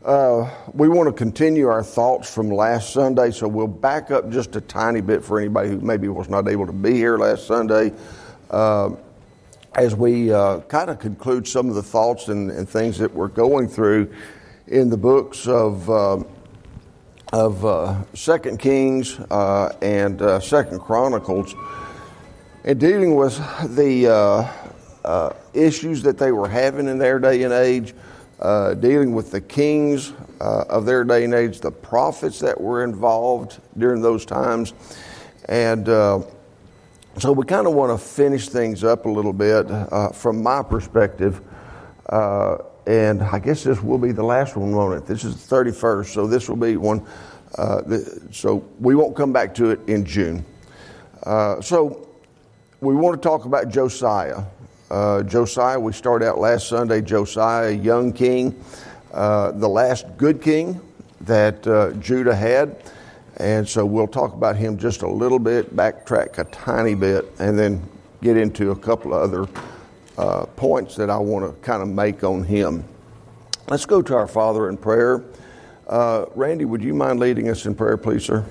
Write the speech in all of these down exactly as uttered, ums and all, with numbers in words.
Uh, we want to continue our thoughts from last Sunday, so we'll back up just a tiny bit for anybody who maybe was not able to be here last Sunday, uh, as we uh, kind of conclude some of the thoughts and, and things that we're going through in the books of uh, of uh, Second Kings uh, and uh, Second Chronicles, and dealing with the uh, uh, issues that they were having in their day and age. Uh, dealing with the kings uh, of their day and age, the prophets that were involved during those times. And uh, so we kind of want to finish things up a little bit uh, from my perspective. Uh, and I guess this will be the last one, won't it? This is the thirty-first, so this will be one. Uh, the, so we won't come back to it in June. Uh, so we want to talk about Josiah. Uh, Josiah, we started out last Sunday, Josiah, a young king, uh, the last good king that uh, Judah had. And so we'll talk about him just a little bit, backtrack a tiny bit, and then get into a couple of other uh, points that I want to kind of make on him. Let's go to our Father in prayer. Uh, Randy, would you mind leading us in prayer, please, sir?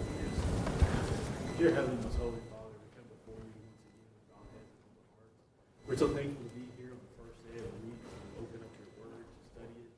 Dear Heavenly, most holy Father, we come before you once again with our heads and our hearts. We're so thankful to be here on the first day of the week to open up your word, to study it,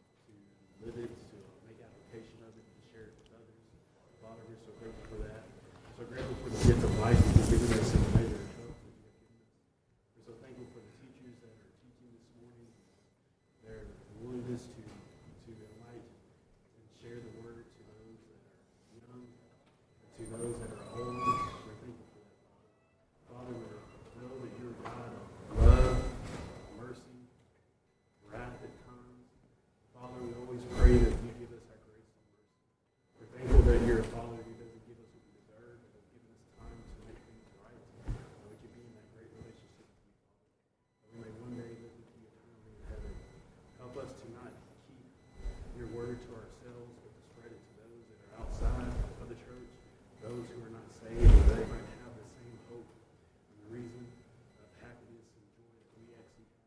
to live it, to make application of it, to share it with others. Father, we're so grateful for that. We're so grateful for the gift of life that you've given us and the measure of health that you have given us. We're so thankful for the teachers that are teaching this morning, their willingness to, to enlighten and share the word to those that are young and to those that are old. We're thankful for that, Father. Father, we know that you're a God of love, mercy, wrath at times. Father, we always pray that you give us our grace and mercy. We're thankful that you're a Father who doesn't give us what we deserve, but has given us time to make things right, that we can be in that great relationship with you, Father, that we may one day live with you eternally in heaven. Help us to not keep your word to ourselves, but to spread it to those that are outside of the church, those who are not saved, that they might have the same hope and the reason of happiness and joy that we actually have.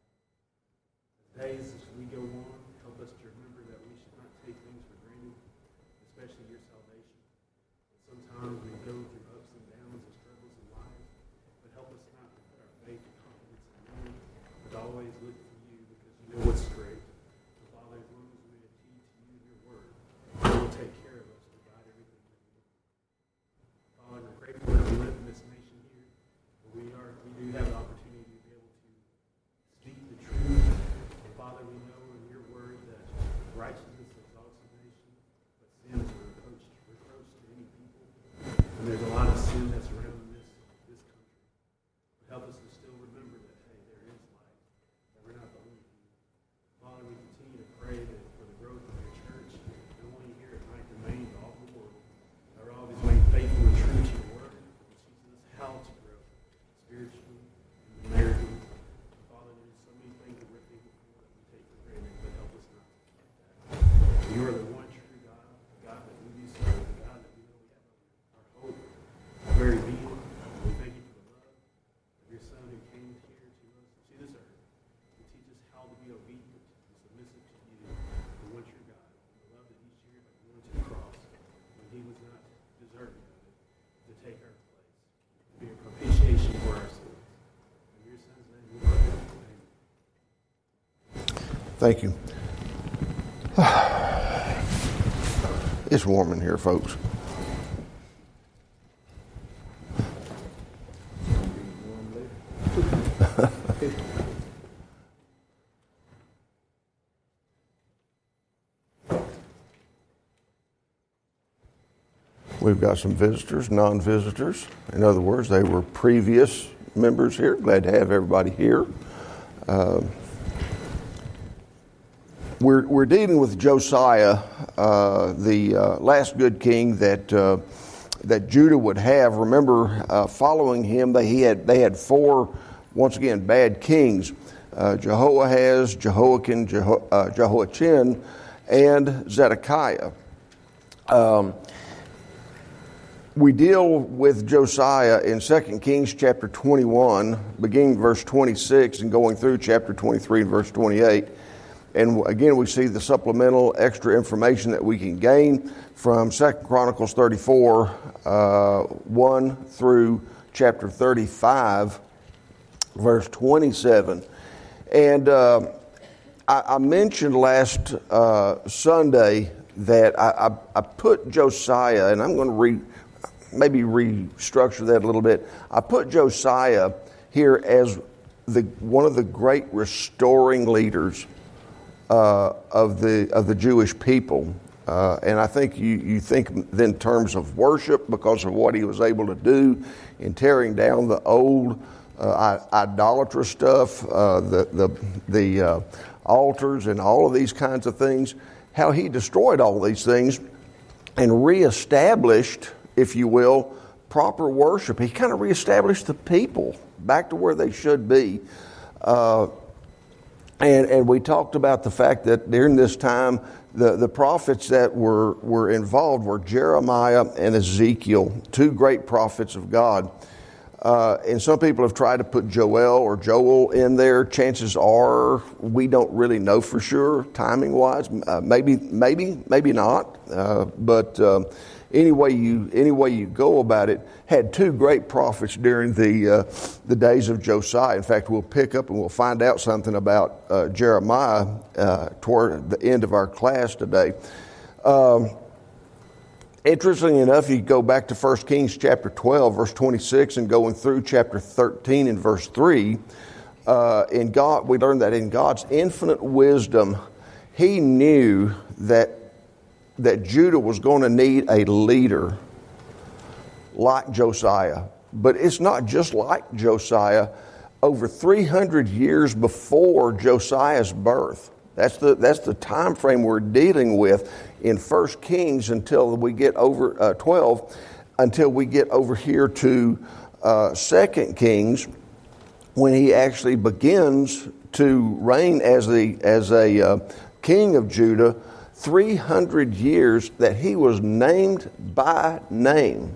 As days as we go on, help us to remember that we should not take things for granted, especially your salvation. And sometimes we go through ups and downs and struggles in life, but help us not to put our faith and confidence in you, but to always look to you because you know what's great. So Father, as long as we adhere to you and your word, you will take care of us to guide everything that we do. Father, we're grateful that we live in this nation here, but we are we do have the opportunity to be able to speak the truth. And Father, we know in your word that righteousness exalts a nation, but sin is a reproach, reproach to any people. And there's a lot of sin that's around this this country. But help us to still remember that, hey, there is light, that we're not the only people. Father, we continue to pray that for the growth of your church, not only here at Ninth and Main, but all over the world, that we're always remain faithful and true to your word, and teaches us how to grow spiritually and numerically. Father, there's so many things that we're thankful for that we take for granted, but help us not to forget that. You are the one true God, the God that we do serve, the God that we know we have our hope, our very being. We thank you for the love of your Son who came here to us, to this earth, to teach us how to be obedient and submissive to you, the one true God. The love that he shared by going to the cross when he was not deserving of it, to take our place, to be a propitiation for our sins. In your Son's name, we pray. Amen. Thank you. It's warm in here, folks. We've got some visitors, non-visitors. In other words, they were previous members here. Glad to have everybody here. Uh, we're we're dealing with Josiah, uh, the uh, last good king that uh, that Judah would have. Remember, uh, following him, they he had they had four, once again, bad kings: uh, Jehoahaz, Jehoiakim, Jeho- uh, Jehoiachin, and Zedekiah. Um, We deal with Josiah in Second Kings chapter twenty-one, beginning verse twenty-six and going through chapter twenty-three and verse twenty-eight. and again, we see the supplemental extra information that we can gain from Second Chronicles thirty-four, uh, one through chapter thirty-five, verse twenty-seven. And uh, I, I mentioned last uh, Sunday that I, I, I put Josiah, and I'm going to re, maybe restructure that a little bit. I put Josiah here as the one of the great restoring leaders uh, of the of the Jewish people. Uh, and I think you, you think in terms of worship because of what he was able to do in tearing down the old uh, idolatrous stuff, uh, the the the uh, altars and all of these kinds of things, how he destroyed all these things and reestablished, if you will, proper worship. He kind of reestablished the people back to where they should be. Uh, and, and we talked about the fact that during this time, the, the prophets that were, were involved were Jeremiah and Ezekiel, two great prophets of God. Uh, and some people have tried to put Joel or Joel in there. Chances are we don't really know for sure, timing-wise. Uh, maybe, maybe, maybe not. Uh, but uh, any way you any way you go about it, had two great prophets during the uh, the days of Josiah. In fact, we'll pick up and we'll find out something about uh, Jeremiah uh, toward the end of our class today. Um, Interestingly enough, you go back to First Kings chapter twelve, verse twenty-six, and going through chapter thirteen and verse three, uh, in God, we learned that in God's infinite wisdom, He knew that that Judah was going to need a leader like Josiah. But it's not just like Josiah. Over three hundred years before Josiah's birth, That's the that's the time frame we're dealing with in First Kings until we get over uh, twelve, until we get over here to uh, Second Kings, when he actually begins to reign as the as a uh, king of Judah. Three hundred years that he was named by name.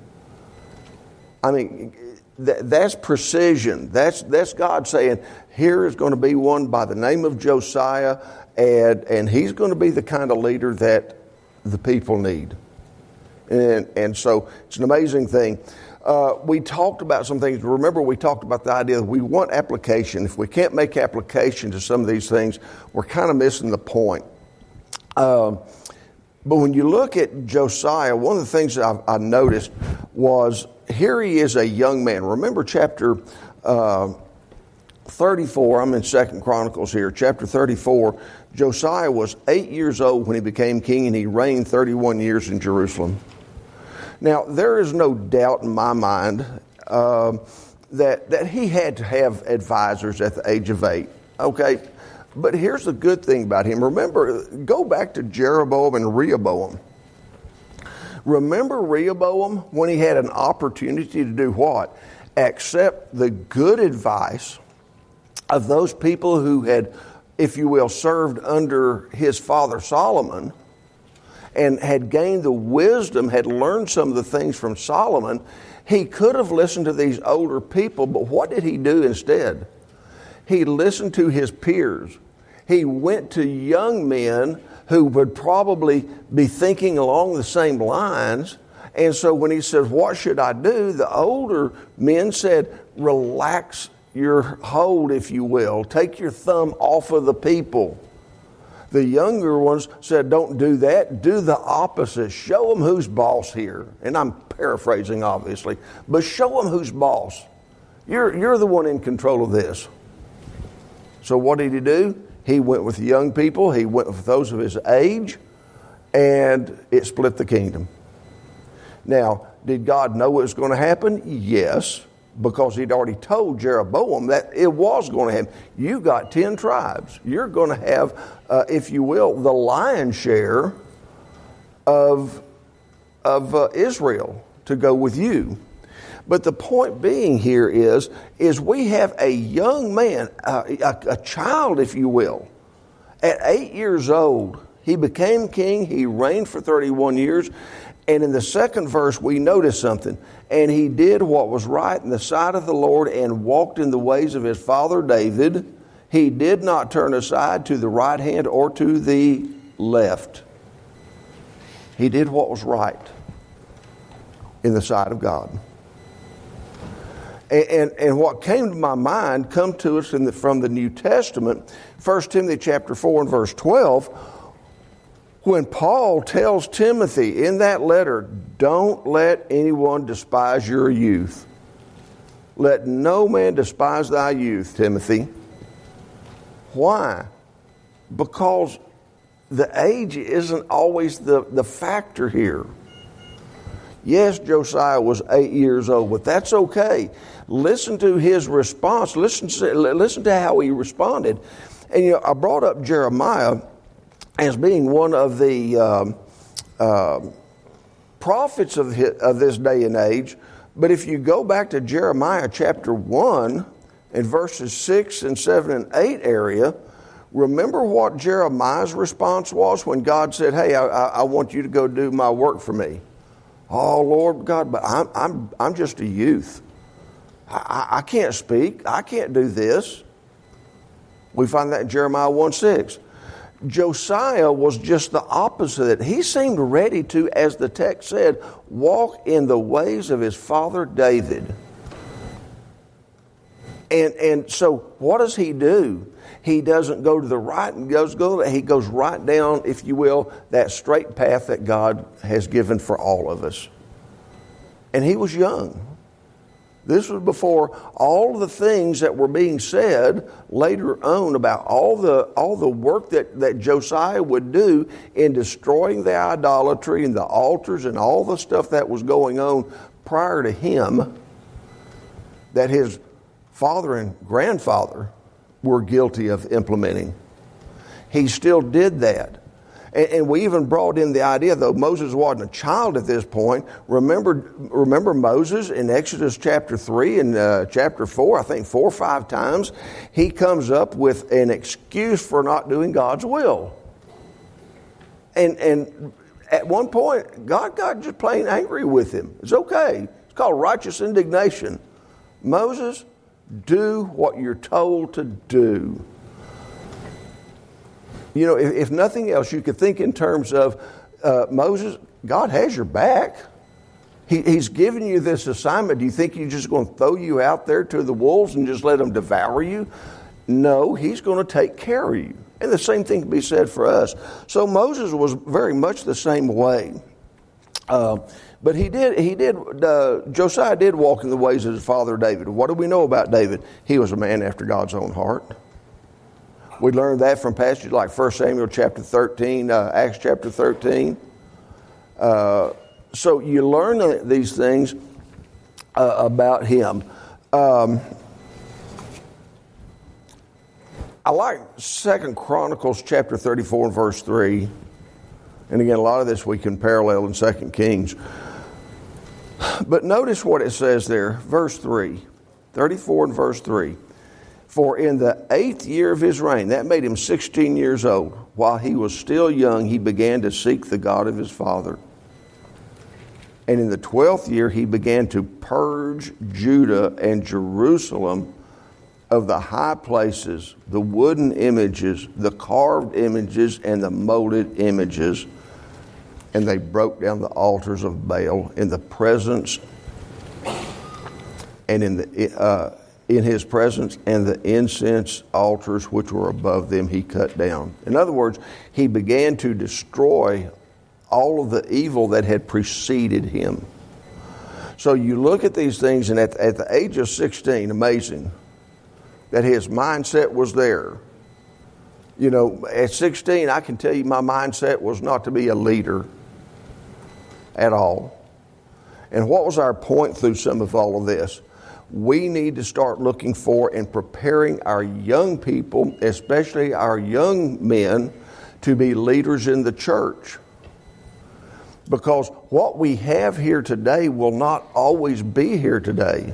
I mean, th- that's precision. That's that's God saying, here is going to be one by the name of Josiah. And, and he's going to be the kind of leader that the people need. And, and so it's an amazing thing. Uh, we talked about some things. Remember, we talked about the idea that we want application. If we can't make application to some of these things, we're kind of missing the point. Um, but when you look at Josiah, one of the things that I, I noticed was here he is a young man. Remember chapter uh, thirty-four, I'm in Second Chronicles here, chapter thirty-four, Josiah was eight years old when he became king, and he reigned thirty-one years in Jerusalem. Now, there is no doubt in my mind uh, that, that he had to have advisors at the age of eight, okay? But here's the good thing about him. Remember, go back to Jeroboam and Rehoboam. Remember Rehoboam when he had an opportunity to do what? Accept the good advice of those people who had, if you will, served under his father Solomon and had gained the wisdom, had learned some of the things from Solomon. He could have listened to these older people, but what did he do instead? He listened to his peers. He went to young men who would probably be thinking along the same lines. And so when he said, what should I do? The older men said, relax your hold, if you will. Take your thumb off of the people. The younger ones said, don't do that. Do the opposite. Show them who's boss here. And I'm paraphrasing, obviously. But show them who's boss. You're, you're the one in control of this. So what did he do? He went with the young people. He went with those of his age. And it split the kingdom. Now, did God know it was going to happen? Yes. Because he'd already told Jeroboam that it was going to happen. You got ten tribes. You're going to have, uh, if you will, the lion's share of, of uh, Israel to go with you. But the point being here is, is we have a young man, uh, a, a child, if you will. At eight years old, he became king. He reigned for thirty-one years. And in the second verse, we notice something. And he did what was right in the sight of the Lord and walked in the ways of his father David. He did not turn aside to the right hand or to the left. He did what was right in the sight of God. And, and, and what came to my mind come to us in the, from the New Testament, First Timothy chapter four and verse twelve, when Paul tells Timothy in that letter, don't let anyone despise your youth. Let no man despise thy youth, Timothy. Why? Because the age isn't always the, the factor here. Yes, Josiah was eight years old, but that's okay. Listen to his response. Listen to, listen to how he responded. And you know, I brought up Jeremiah as being one of the um, uh, prophets of, his, of this day and age. But if you go back to Jeremiah chapter one and verses six and seven and eight area, remember what Jeremiah's response was when God said, hey, I, I want you to go do my work for me. Oh, Lord God, but I'm, I'm, I'm just a youth. I, I can't speak. I can't do this. We find that in Jeremiah one six. Josiah was just the opposite. He seemed ready to, as the text said, walk in the ways of his father David. And and so what does he do? He doesn't go to the right and goes go. He goes right down, if you will, that straight path that God has given for all of us. And he was young. This was before all the things that were being said later on about all the all the work that, that Josiah would do in destroying the idolatry and the altars and all the stuff that was going on prior to him, that his father and grandfather were guilty of implementing. He still did that. And, and we even brought in the idea, though Moses wasn't a child at this point, remember remember Moses in Exodus chapter three and uh, chapter four, I think four or five times, he comes up with an excuse for not doing God's will. And, and at one point, God got just plain angry with him. It's okay. It's called righteous indignation. Moses, do what you're told to do. You know, if, if nothing else, you could think in terms of uh, Moses, God has your back. He, he's given you this assignment. Do you think he's just going to throw you out there to the wolves and just let them devour you? No, he's going to take care of you. And the same thing can be said for us. So Moses was very much the same way. Uh, but he did, he did, uh, Josiah did walk in the ways of his father David. What do we know about David? He was a man after God's own heart. We learned that from passages like First Samuel chapter thirteen, uh, Acts chapter thirteen. Uh, so you learn these things uh, about him. Um, I like Second Chronicles chapter thirty-four and verse three. And again, a lot of this we can parallel in Second Kings. But notice what it says there, verse three, thirty-four and verse three. For in the eighth year of his reign, that made him sixteen years old, while he was still young, he began to seek the God of his father. And in the twelfth year, he began to purge Judah and Jerusalem of the high places, the wooden images, the carved images, and the molded images. And they broke down the altars of Baal in the presence and in the uh, in his presence, and the incense altars which were above them he cut down. In other words, he began to destroy all of the evil that had preceded him. So you look at these things, and at, at the age of sixteen, amazing that his mindset was there. You know, at sixteen, I can tell you my mindset was not to be a leader at all. And what was our point through some of all of this? We need to start looking for and preparing our young people, especially our young men, to be leaders in the church. Because what we have here today will not always be here today.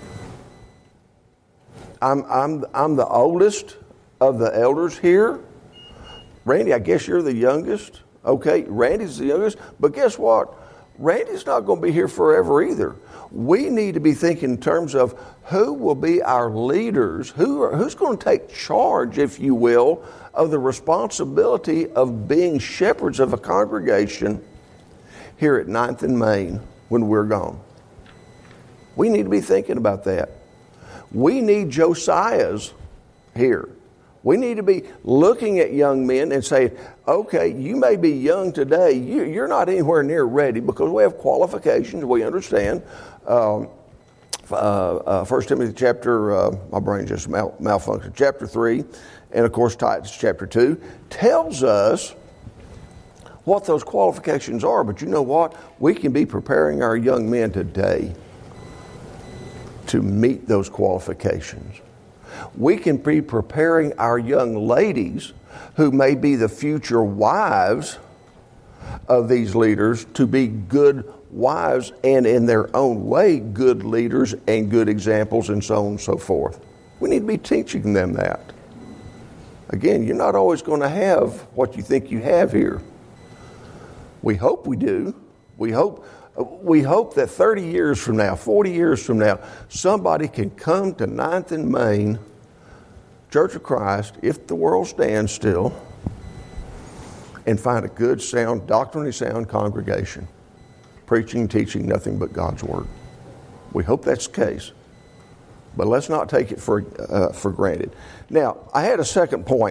I'm, I'm, I'm the oldest of the elders here. Randy, I guess you're the youngest. Okay, Randy's the youngest. But guess what? Randy's not going to be here forever either. We need to be thinking in terms of who will be our leaders, who are, who's going to take charge, if you will, of the responsibility of being shepherds of a congregation here at ninth and Main when we're gone. We need to be thinking about that. We need Josiahs here. We need to be looking at young men and saying, okay, you may be young today. You, you're not anywhere near ready because we have qualifications. We understand. Um, uh, uh, First Timothy chapter, uh, my brain just mal- malfunctioned, chapter three, and of course Titus chapter two, tells us what those qualifications are. But you know what? We can be preparing our young men today to meet those qualifications. We can be preparing our young ladies who may be the future wives of these leaders to be good wives and in their own way good leaders and good examples and so on and so forth. We need to be teaching them that. Again, you're not always going to have what you think you have here. We hope we do. We hope we hope that thirty years from now, forty years from now, somebody can come to ninth and Main Church of Christ, if the world stands still, and find a good, sound, doctrinally sound congregation, preaching and teaching nothing but God's Word. We hope that's the case. But let's not take it for uh, for granted. Now, I had a second point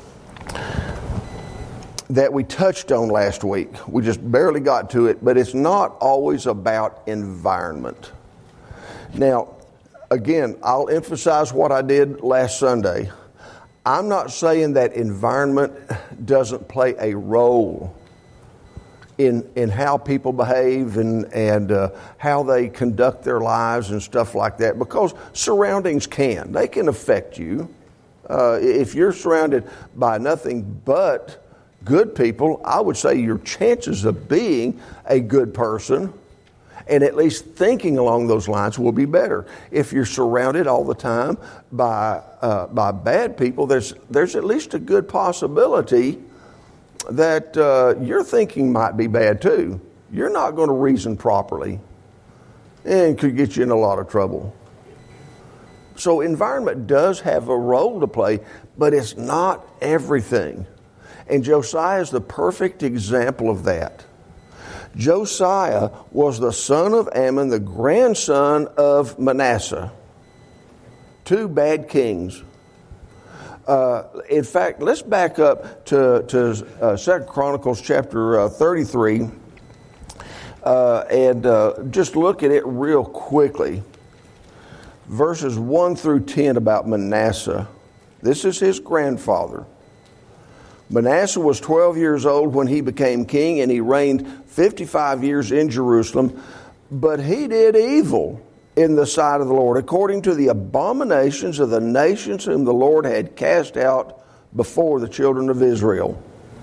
that we touched on last week. We just barely got to it, but it's not always about environment. Now, again, I'll emphasize what I did last Sunday. I'm not saying that environment doesn't play a role in in how people behave and, and uh, how they conduct their lives and stuff like that, because surroundings can. They can affect you. Uh, if you're surrounded by nothing but good people, I would say your chances of being a good person and at least thinking along those lines will be better. If you're surrounded all the time by uh, by bad people, there's there's at least a good possibility that uh, your thinking might be bad too. You're not going to reason properly and could get you in a lot of trouble. So environment does have a role to play, but it's not everything. And Josiah is the perfect example of that. Josiah was the son of Ammon, the grandson of Manasseh. Two bad kings. Uh, in fact, let's back up to, to uh, Second Chronicles chapter uh, thirty-three uh, and uh, just look at it real quickly. Verses one through ten about Manasseh. This is his grandfather. Manasseh was twelve years old when he became king, and he reigned fifty-five years in Jerusalem. But he did evil in the sight of the Lord, according to the abominations of the nations whom the Lord had cast out before the children of Israel.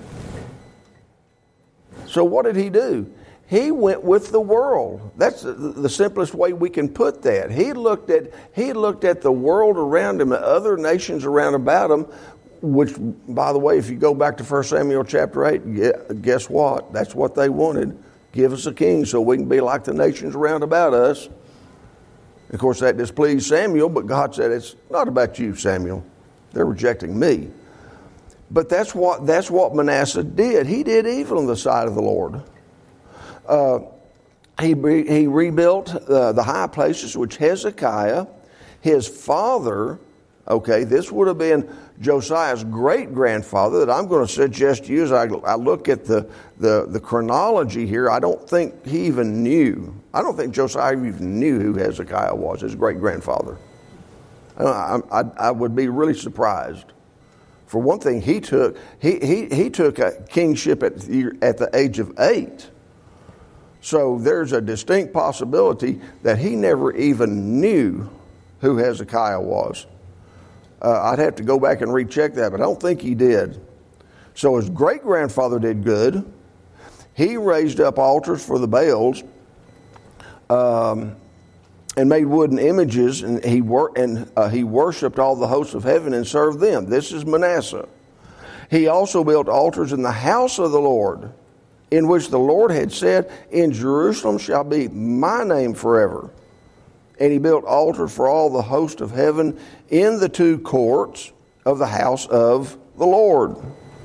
So what did he do? He went with the world. That's the simplest way we can put that. He looked at he looked at the world around him, the other nations around about him, which, by the way, if you go back to First Samuel chapter eight, guess what? That's what they wanted. Give us a king so we can be like the nations around about us. Of course, that displeased Samuel, but God said, it's not about you, Samuel. They're rejecting me. But that's what that's what Manasseh did. He did evil in the sight of the Lord. Uh, he, he rebuilt uh, the high places which Hezekiah, his father, okay, this would have been Josiah's great-grandfather that I'm going to suggest to you as I, I look at the, the, the chronology here. I don't think he even knew. I don't think Josiah even knew who Hezekiah was, his great-grandfather. I, I, I would be really surprised. For one thing, he took he he, he took a kingship at the, at the age of eight. So there's a distinct possibility that he never even knew who Hezekiah was. Uh, I'd have to go back and recheck that, but I don't think he did. So his great-grandfather did good. He raised up altars for the Baals um, and made wooden images, and he wor- and uh, he worshipped all the hosts of heaven and served them. This is Manasseh. He also built altars in the house of the Lord in which the Lord had said, in Jerusalem shall be my name forever. And he built altars for all the host of heaven in the two courts of the house of the Lord.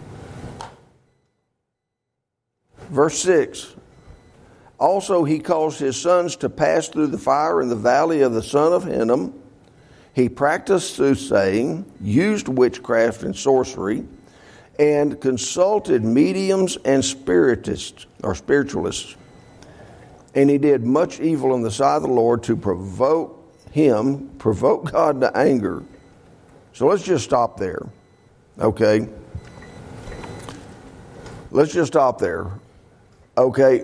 Verse six. Also he caused his sons to pass through the fire in the valley of the son of Hinnom. He practiced soothsaying, used witchcraft and sorcery, and consulted mediums and spiritists or spiritualists. And he did much evil in the sight of the Lord to provoke him, provoke God to anger. So let's just stop there. Okay? Let's just stop there. Okay?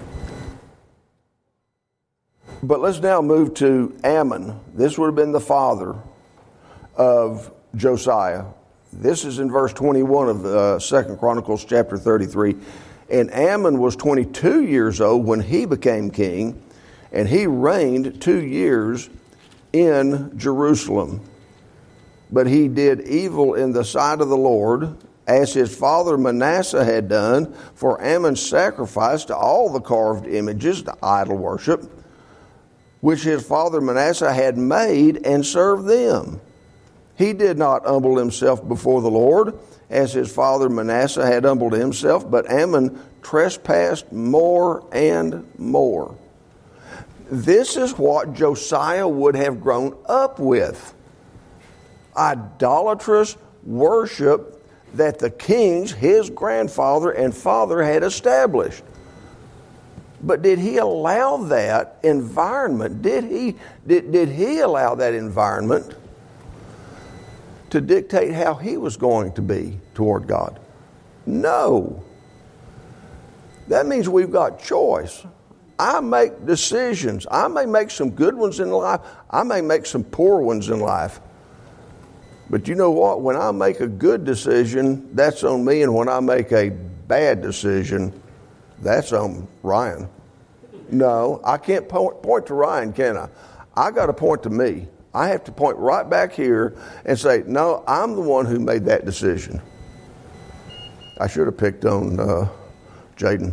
But let's now move to Ammon. This would have been the father of Josiah. This is in verse twenty-one of uh, Second Chronicles chapter thirty-three. And Ammon was twenty-two years old when he became king, and he reigned two years in Jerusalem. But he did evil in the sight of the Lord, as his father Manasseh had done, for Ammon sacrificed to all the carved images, to idol worship, which his father Manasseh had made, and served them. He did not humble himself before the Lord, as his father Manasseh had humbled himself, but Ammon trespassed more and more. This is what Josiah would have grown up with. Idolatrous worship that the kings, his grandfather and father, had established. But did he allow that environment? Did he, did, did he allow that environment to dictate how he was going to be toward God? No. That means we've got choice. I make decisions. I may make some good ones in life. I may make some poor ones in life. But you know what? When I make a good decision, that's on me. And when I make a bad decision, that's on Ryan. No, I can't point, point to Ryan, can I? I got to point to me. I have to point right back here and say, no, I'm the one who made that decision. I should have picked on uh, Jaden.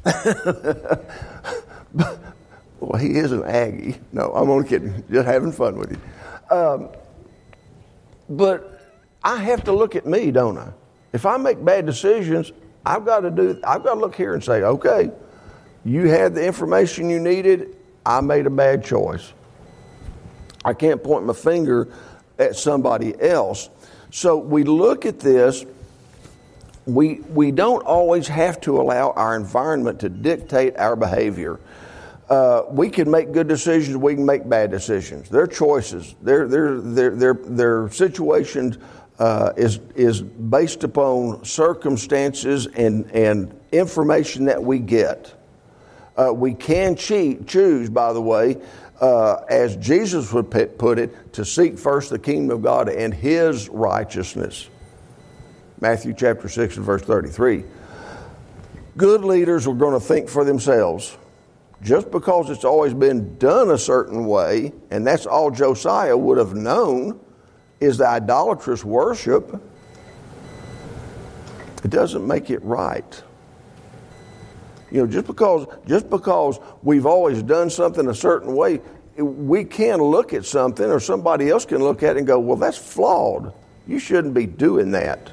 Well, he is an Aggie. No, I'm only kidding. Just having fun with you. Um, but I have to look at me, don't I? If I make bad decisions, I've got to do. I've got to look here and say, okay, you had the information you needed. I made a bad choice. I can't point my finger at somebody else. So we look at this. We we don't always have to allow our environment to dictate our behavior. Uh, we can make good decisions. We can make bad decisions. Their choices, their their their their their situation uh, is is based upon circumstances and and information that we get. Uh, we can cheat, choose, by the way, uh, as Jesus would put it, to seek first the kingdom of God and His righteousness. Matthew chapter six and verse thirty-three. Good leaders are going to think for themselves. Just because it's always been done a certain way, and that's all Josiah would have known, is the idolatrous worship, it doesn't make it right. You know, just because just because we've always done something a certain way, we can look at something, or somebody else can look at it and go, well, that's flawed. You shouldn't be doing that.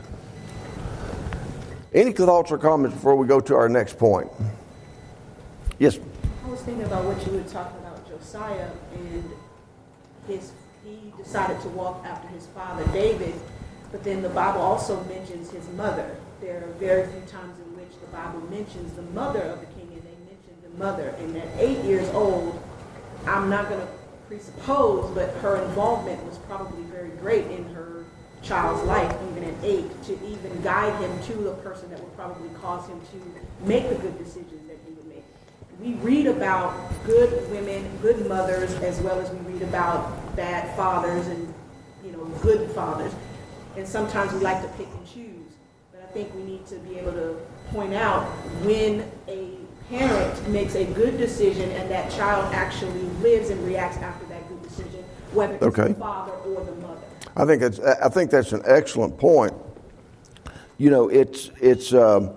Any thoughts or comments before we go to our next point? Yes. I was thinking about what you were talking about, Josiah, and his he decided to walk after his father David, but then the Bible also mentions his mother. There are very few times in which the Bible mentions the mother of the king, and they mention the mother. And at eight years old, I'm not going to presuppose, but her involvement was probably very great in her child's life, even at eight, to even guide him to a person that would probably cause him to make the good decisions that he would make. We read about good women, good mothers, as well as we read about bad fathers and, you know, good fathers. And sometimes we like to pick and choose. But I think we need to be able to point out when a parent makes a good decision and that child actually lives and reacts after that good decision, whether it's okay. the father or the mother. I think it's. I think that's an excellent point. You know, it's it's. Um,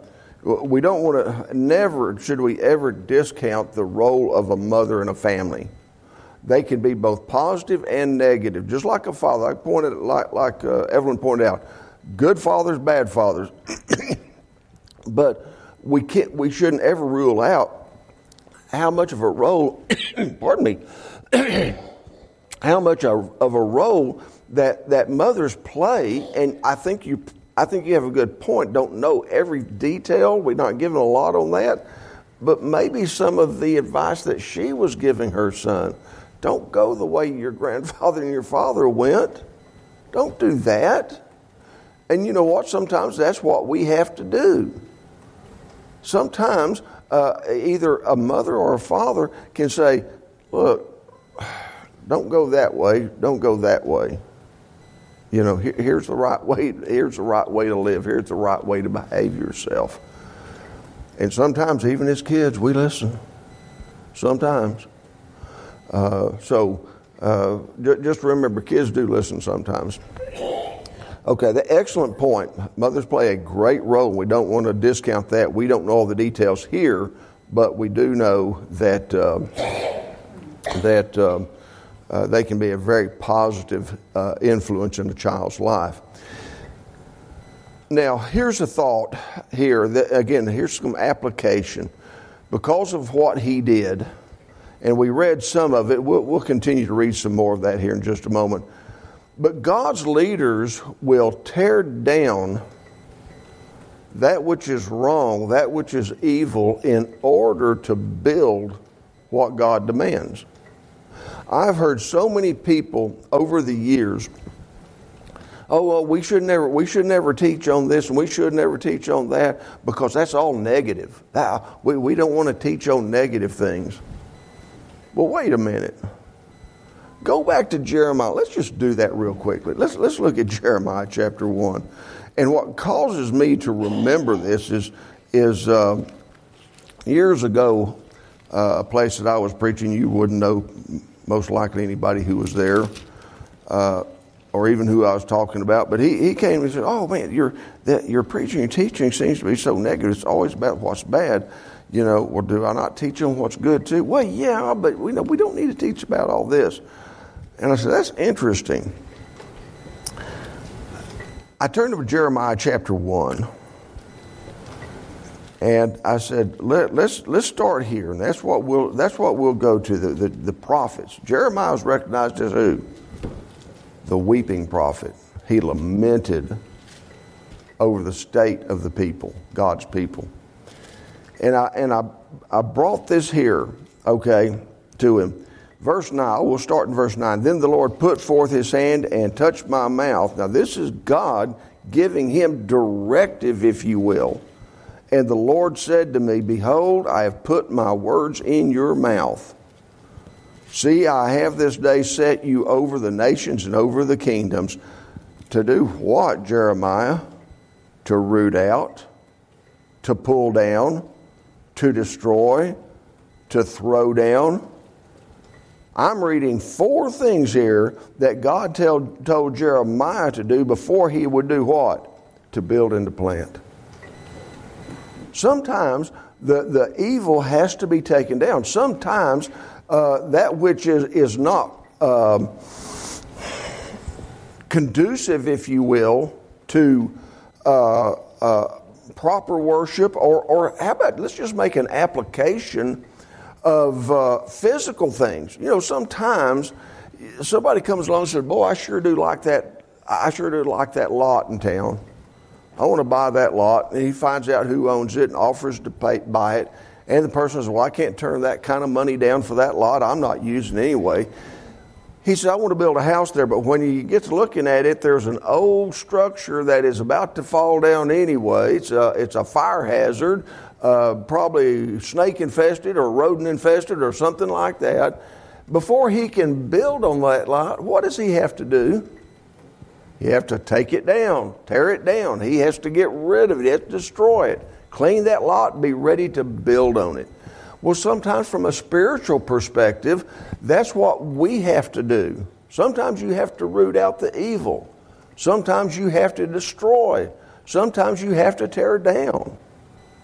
We don't want to, never should we ever discount the role of a mother in a family. They can be both positive and negative, just like a father. I pointed, like, like uh, Evelyn pointed out, good fathers, bad fathers. But we can't, we shouldn't ever rule out how much of a role, pardon me, how much of a role that, that mothers play. And I think you, I think you have a good point. Don't know every detail. We're not giving a lot on that, but maybe some of the advice that she was giving her son. Don't go the way your grandfather and your father went. Don't do that. And you know what? Sometimes that's what we have to do. Sometimes uh, either a mother or a father can say, look, don't go that way. Don't go that way. You know, here, here's the right way. Here's the right way to live. Here's the right way to behave yourself. And sometimes, even as kids, we listen. Sometimes. Uh, so uh, j- just remember, kids do listen sometimes. Okay, the excellent point. Mothers play a great role. We don't want to discount that. We don't know all the details here, but we do know that uh, that uh, uh, they can be a very positive uh, influence in a child's life. Now, here's a thought here. That, again, here's some application. Because of what he did, and we read some of it, we'll, we'll continue to read some more of that here in just a moment. But God's leaders will tear down that which is wrong, that which is evil, in order to build what God demands. I've heard so many people over the years, oh, well, we should never, we should never teach on this, and we should never teach on that, because that's all negative. That, we, we don't want to teach on negative things. Well, wait a minute. Go back to Jeremiah. Let's just do that real quickly. Let's let's look at Jeremiah chapter one. And what causes me to remember this is is uh, years ago, uh, a place that I was preaching. You wouldn't know most likely anybody who was there, uh, or even who I was talking about. But he, he came and said, "Oh man, your that your preaching and teaching seems to be so negative. It's always about what's bad." You know, well, do I not teach on what's good too? Well, yeah, but we know we don't need to teach about all this. And I said, that's interesting. I turned to Jeremiah chapter one. And I said, Let, let's let's start here. And that's what we'll that's what we'll go to, the, the, the prophets. Jeremiah was recognized as who? The weeping prophet. He lamented over the state of the people, God's people. And I and I I brought this here, okay, to him. Verse nine, we'll start in verse nine. Then the Lord put forth his hand and touched my mouth. Now this is God giving him directive, if you will. And the Lord said to me, behold, I have put my words in your mouth. See, I have this day set you over the nations and over the kingdoms. To do what, Jeremiah? To root out, to pull down, to destroy, to throw down. I'm reading four things here that God tell, told Jeremiah to do before he would do what? To build and to plant. Sometimes the, the evil has to be taken down. Sometimes uh, that which is, is not um, conducive, if you will, to uh, uh, proper worship, or, or how about, let's just make an application of uh, physical things. You know, sometimes somebody comes along and says, boy, I sure do like that, I sure do like that lot in town. I want to buy that lot. And he finds out who owns it and offers to pay, buy it. And the person says, well, I can't turn that kind of money down for that lot. I'm not using it anyway. He said, I want to build a house there, but when you get to looking at it, there's an old structure that is about to fall down anyway. It's a, it's a fire hazard. Uh, probably snake infested or rodent infested or something like that. Before he can build on that lot, what does he have to do? He has to take it down, tear it down. He has to get rid of it. He has to destroy it, clean that lot, and be ready to build on it. Well, sometimes from a spiritual perspective, that's what we have to do. Sometimes you have to root out the evil. Sometimes you have to destroy. Sometimes you have to tear down.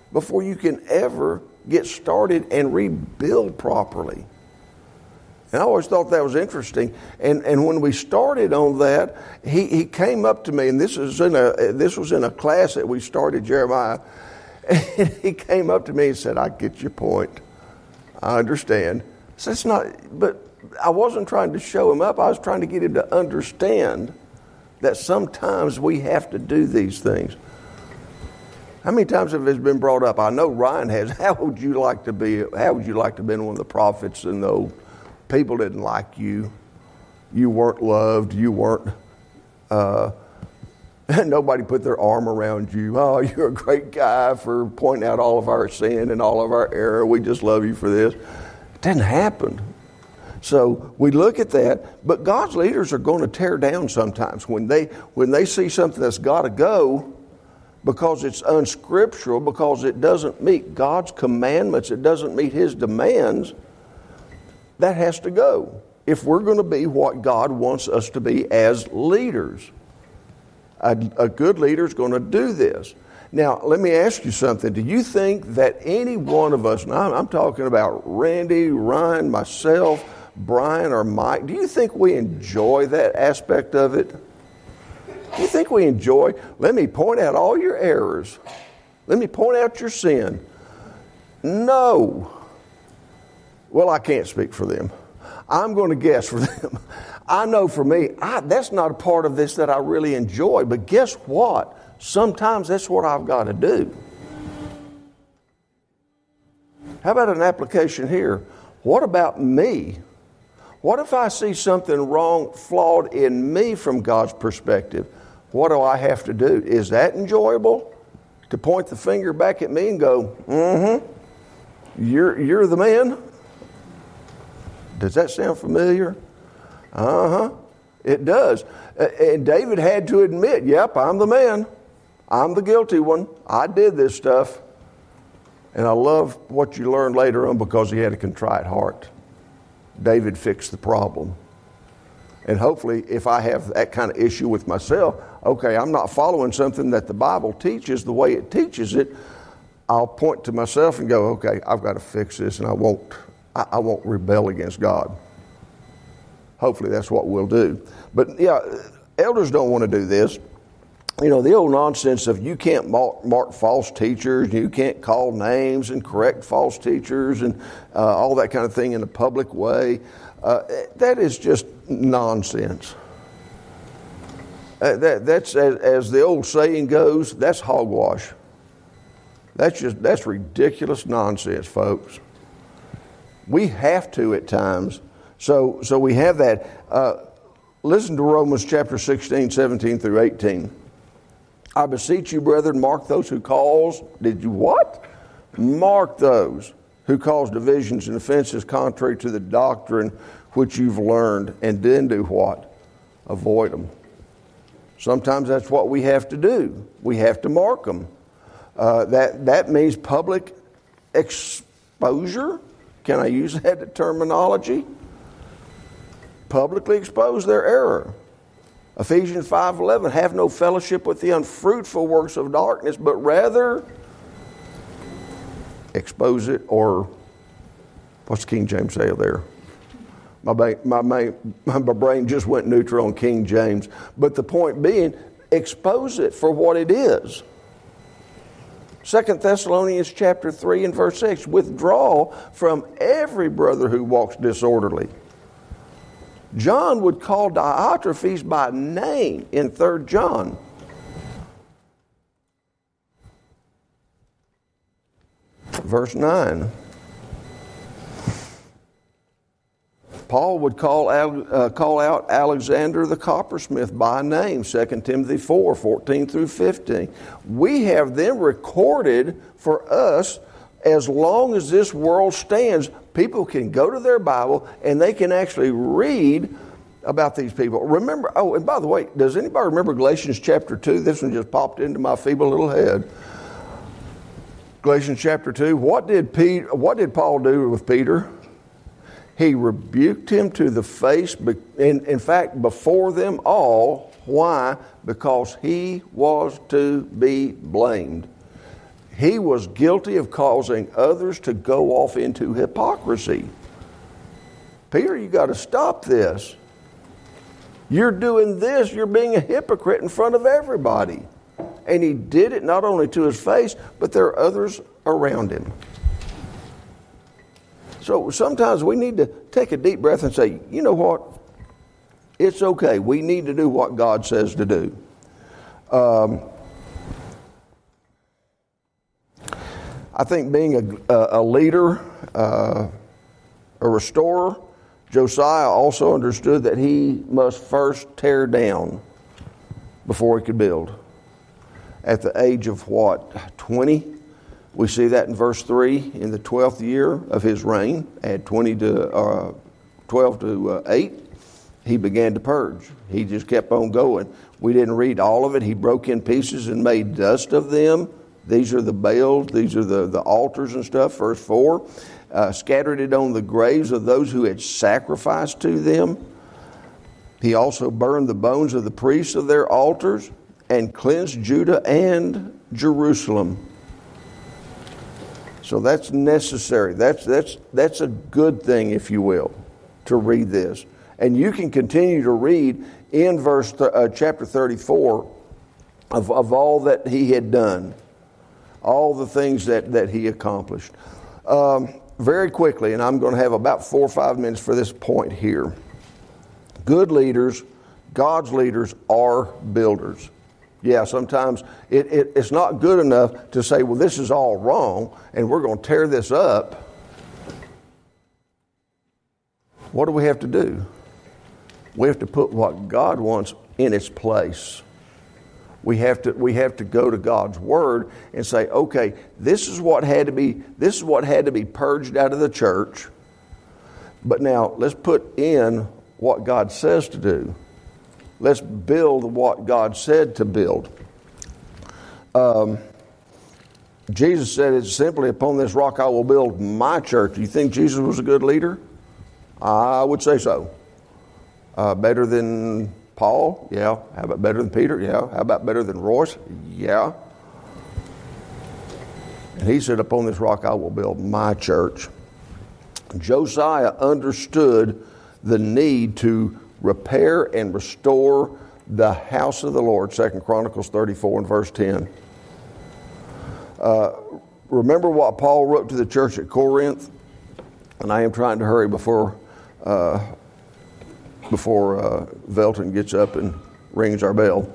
before you can ever get started and rebuild properly. And I always thought that was interesting. And and when we started on that, he, he came up to me, and this was in a this was in a class that we started, Jeremiah. And he came up to me and said, "I get your point. I understand." So it's not, but I wasn't trying to show him up. I was trying to get him to understand that sometimes we have to do these things. How many times have it been brought up? I know Ryan has. How would you like to be? How would you like to have been one of the prophets and the old people didn't like you? You weren't loved. You weren't. Uh, nobody put their arm around you. Oh, you're a great guy for pointing out all of our sin and all of our error. We just love you for this. It didn't happen. So we look at that, but God's leaders are going to tear down sometimes when they when they see something that's got to go because it's unscriptural, because it doesn't meet God's commandments, it doesn't meet His demands. That has to go if we're going to be what God wants us to be as leaders. A, a good leader is going to do this. Now, let me ask you something. Do you think that any one of us, and I'm, I'm talking about Randy, Ryan, myself, Brian, or Mike, do you think we enjoy that aspect of it? Do you think we enjoy, let me point out all your errors. Let me point out your sin. No. Well, I can't speak for them. I'm going to guess for them. I know for me, I, that's not a part of this that I really enjoy. But guess what? Sometimes that's what I've got to do. How about an application here? What about me? What if I see something wrong, flawed in me from God's perspective? What do I have to do? Is that enjoyable? To point the finger back at me and go, mm-hmm, you're, you're the man? Does that sound familiar? Uh-huh. It does. And David had to admit, yep, I'm the man. I'm the guilty one. I did this stuff. And I love what you learned later on because he had a contrite heart. David fixed the problem. And hopefully, if I have that kind of issue with myself, okay, I'm not following something that the Bible teaches the way it teaches it, I'll point to myself and go, okay, I've got to fix this, and I won't, I, I won't rebel against God. Hopefully that's what we'll do. But yeah, elders don't want to do this. You know, the old nonsense of you can't mark, mark false teachers, you can't call names and correct false teachers and uh, all that kind of thing in a public way. Uh, that is just nonsense. Uh, that, that's, as, as the old saying goes, that's hogwash. That's just, that's ridiculous nonsense, folks. We have to at times. So, so we have that. Uh, listen to Romans chapter sixteen, seventeen through eighteen. I beseech you, brethren, mark those who cause, did you what? Mark those who cause divisions and offenses contrary to the doctrine which you've learned, and then do what? Avoid them. Sometimes that's what we have to do. We have to mark them. Uh, that, that means public exposure. Can I use that terminology? Publicly expose their error. Ephesians five eleven, have no fellowship with the unfruitful works of darkness, but rather expose it, or what's King James say there? My, my, my, my brain just went neutral on King James. But the point being, expose it for what it is. Second Thessalonians chapter three and verse six, withdraw from every brother who walks disorderly. John would call Diotrephes by name in Third John. Verse nine. Paul would call, uh, call out Alexander the coppersmith by name, Second Timothy four, fourteen through fifteen. We have them recorded for us as long as this world stands. People can go to their Bible and they can actually read about these people. Remember, oh, and by the way, does anybody remember Galatians chapter two? This one just popped into my feeble little head. Galatians chapter two, what did Peter, what did Paul do with Peter? He rebuked him to the face, in, in fact, before them all. Why? Because he was to be blamed. he was guilty of causing others to go off into hypocrisy. Peter, you got to stop this. You're doing this, you're being a hypocrite in front of everybody. And he did it not only to his face, but there are others around him. So sometimes we need to take a deep breath and say, you know what? It's okay. We need to do what God says to do. Um, I think being a, a leader, uh, a restorer, Josiah also understood that he must first tear down before he could build. At the age of what, twenty? We see that in verse three, in the twelfth year of his reign, at twenty to uh, twelve to uh, eight, he began to purge. He just kept on going. We didn't read all of it. He broke in pieces and made dust of them. These are the Baals, these are the, the altars and stuff, verse four. Uh, scattered it on the graves of those who had sacrificed to them. He also burned the bones of the priests of their altars and cleansed Judah and Jerusalem. So that's necessary. That's that's that's a good thing, if you will, to read this. And you can continue to read in verse th- uh, chapter thirty-four of, of all that he had done, all the things that, that he accomplished. Um, very quickly, and I'm going to have about four or five minutes for this point here. Good leaders, God's leaders, are builders. Yeah, sometimes it, it, it's not good enough to say, well, this is all wrong, and we're going to tear this up. What do we have to do? We have to put what God wants in its place. We have to we have to go to God's Word and say, okay, this is what had to be this is what had to be purged out of the church. But now let's put in what God says to do. Let's build what God said to build. Um, Jesus said it simply, upon this rock I will build my church. You think Jesus was a good leader? I would say so. Uh, better than Paul? Yeah. How about better than Peter? Yeah. How about better than Royce? Yeah. And he said, upon this rock I will build my church. Josiah understood the need to repair and restore the house of the Lord. Second Chronicles thirty-four and verse ten. Uh, remember what Paul wrote to the church at Corinth? And I am trying to hurry before uh, before uh, Velton gets up and rings our bell.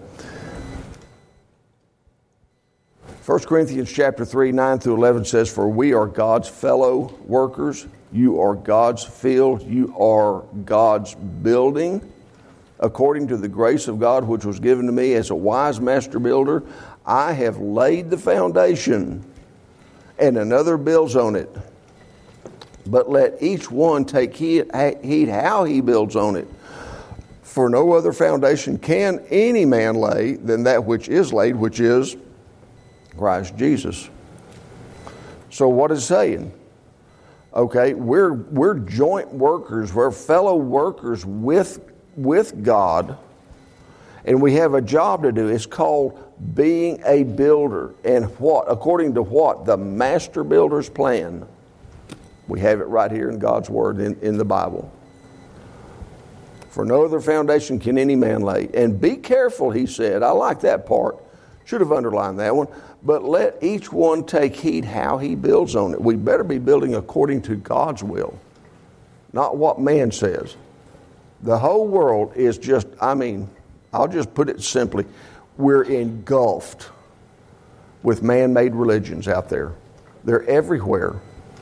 First Corinthians chapter three, nine through eleven says, for we are God's fellow workers. You are God's field. You are God's building. According to the grace of God which was given to me as a wise master builder, I have laid the foundation, and another builds on it. But let each one take heed, heed how he builds on it. For no other foundation can any man lay than that which is laid, which is Christ Jesus. So what is it saying? Okay, we're we're joint workers, we're fellow workers with with God, and we have a job to do. It's called being a builder. And what? According to what? The master builder's plan. We have it right here in God's Word in, in the Bible. For no other foundation can any man lay. And be careful, he said. I like that part. Should have underlined that one. But let each one take heed how he builds on it. We better be building according to God's will, not what man says. The whole world is just, I mean, I'll just put it simply, we're engulfed with man-made religions out there. They're everywhere.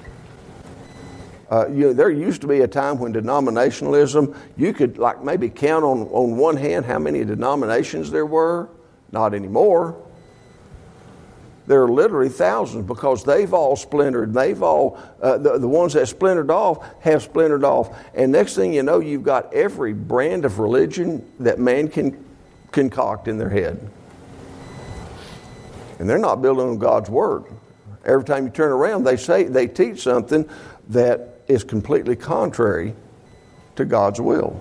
Uh, you know, there used to be a time when denominationalism, you could like maybe count on, on one hand how many denominations there were. Not anymore. There are literally thousands because they've all splintered. They've all, uh, the, the ones that splintered off have splintered off. And next thing you know, you've got every brand of religion that man can concoct in their head. And they're not building on God's Word. Every time you turn around, they say, they teach something that is completely contrary to God's will.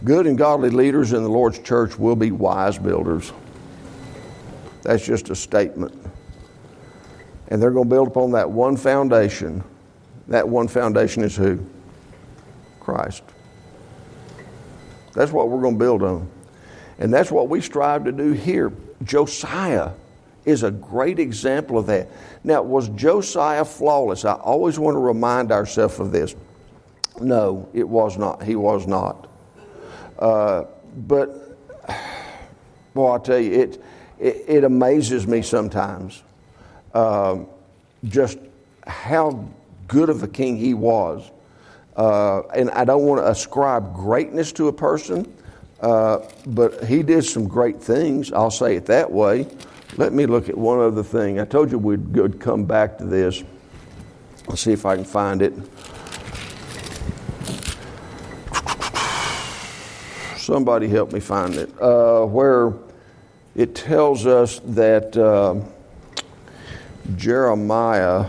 Good and godly leaders in the Lord's church will be wise builders. That's just a statement. And they're going to build upon that one foundation. That one foundation is who? Christ. That's what we're going to build on. And that's what we strive to do here. Josiah is a great example of that. Now, was Josiah flawless? I always want to remind ourselves of this. No, it was not. He was not. Uh, but, well, I tell you, it, it, it amazes me sometimes uh, just how good of a king he was. Uh, and I don't want to ascribe greatness to a person, uh, but he did some great things. I'll say it that way. Let me look at one other thing. I told you we'd, we'd come back to this. Let's see if I can find it. Somebody help me find it. Uh, where it tells us that uh, Jeremiah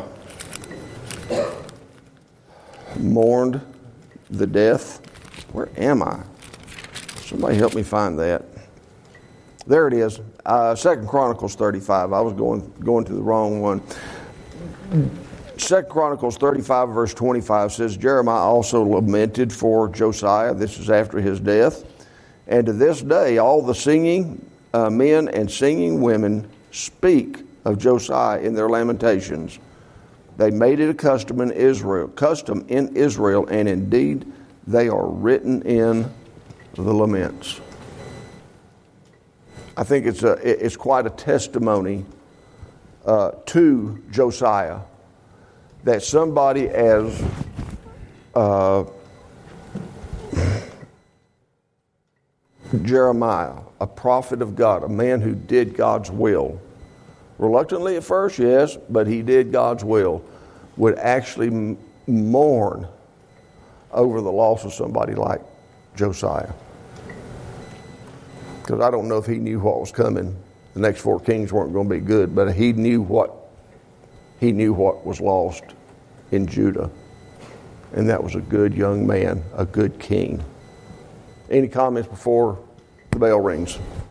mourned the death. Where am I? Somebody help me find that. There it is. Uh, Second Chronicles thirty-five. I was going going to the wrong one. Second Chronicles thirty-five, verse twenty-five says, Jeremiah also lamented for Josiah. This is after his death. And to this day, all the singing uh, men and singing women speak of Josiah in their lamentations. They made it a custom in Israel, custom in Israel, and indeed they are written in the laments. I think it's a it's quite a testimony uh, to Josiah that somebody as uh, Jeremiah, a prophet of God, a man who did God's will, reluctantly at first, yes, but he did God's will, would actually m- mourn over the loss of somebody like Josiah. Because I don't know if he knew what was coming. The next four kings weren't going to be good, but he knew what he knew what was lost in Judah. And that was a good young man, a good king. Any comments before the bell rings?